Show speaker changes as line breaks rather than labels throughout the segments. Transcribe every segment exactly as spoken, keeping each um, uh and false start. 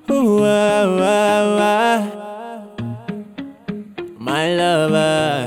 Ooh, ah, ah, ah. My lover.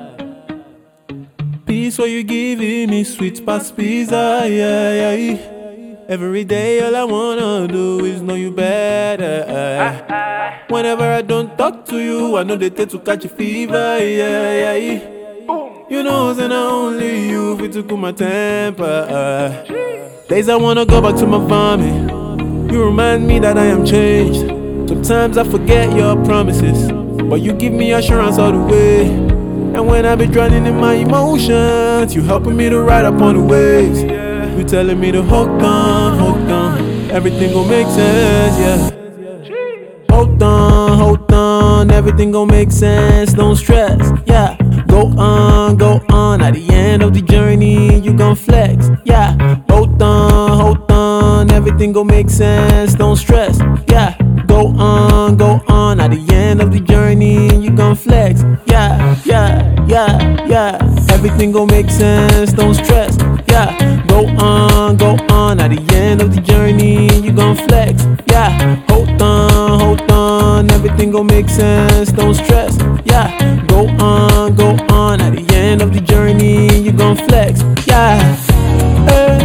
Peace what you giving me, sweet past pizza, yeah, yeah. Every day all I wanna do is know you better. Whenever I don't talk to you, I know they take to catch a fever, yeah, yeah. You know, and only you fit to cool my temper. Days I wanna go back to my vomit. You remind me that I am changed. Sometimes I forget your promises, but you give me assurance all the way. And when I be drowning in my emotions, you helping me to ride up on the waves. You telling me to hold on, hold on, everything gon' make sense, yeah. Hold on, hold on, everything gon' make sense, don't stress, yeah. Go on, go on, at the end of the journey, you gon' flex, yeah. Hold on, hold on, everything gon' make sense, don't stress, yeah. Go on, go on, at the end of the journey, you gon' flex, yeah, yeah, yeah, yeah. Everything gon' make sense, don't stress, yeah. Go on, go on, at the end of the journey, you gon' flex, yeah. Hold on, hold on, everything gon' make sense, don't stress, yeah. Go on, go on, at the end of the journey, you gon' flex, yeah. Hey.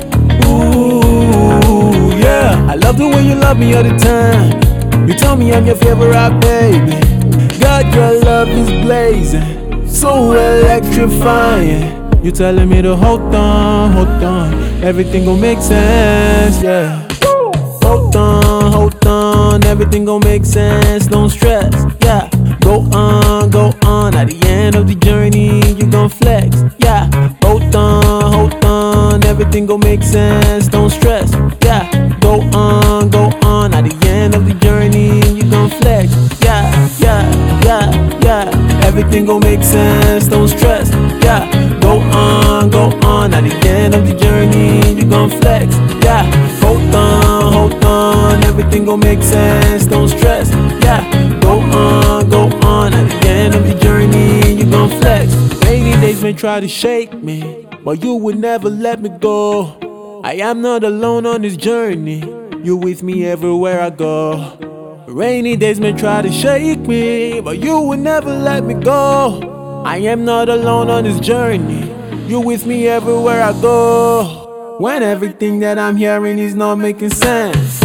Ooh, yeah. I love the way you love me all the time. You tell me I'm your favorite baby. God, your love is blazing, so electrifying. You telling me to hold on, hold on, everything gon' make sense, yeah. Hold on, hold on, everything gon' make sense, don't stress, yeah. Go on, go on, at the end of the journey, you gon' flex, yeah. Hold on, hold on, everything gon' make sense, don't stress, yeah. Go on, go on, at the end of the journey, you gon' flex, yeah, yeah, yeah, yeah. Everything gon' make sense, don't stress, yeah. Go on, go on, at the end of the journey, you gon' flex, yeah. Hold on, hold on, everything gon' make sense, don't stress, yeah. Go on, go on, at the end of the journey, you gon' flex. Rainy days may try to shake me, but you would never let me go. I am not alone on this journey, you with me everywhere I go. Rainy days may try to shake me, but you will never let me go. I am not alone on this journey, you with me everywhere I go. When everything that I'm hearing is not making sense.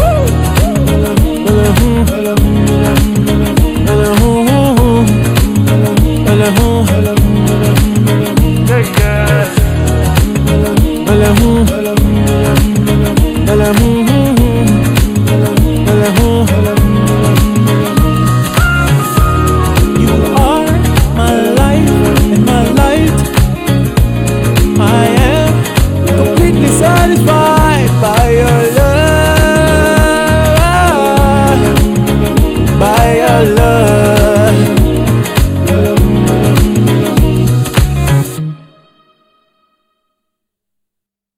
Yeah, yeah.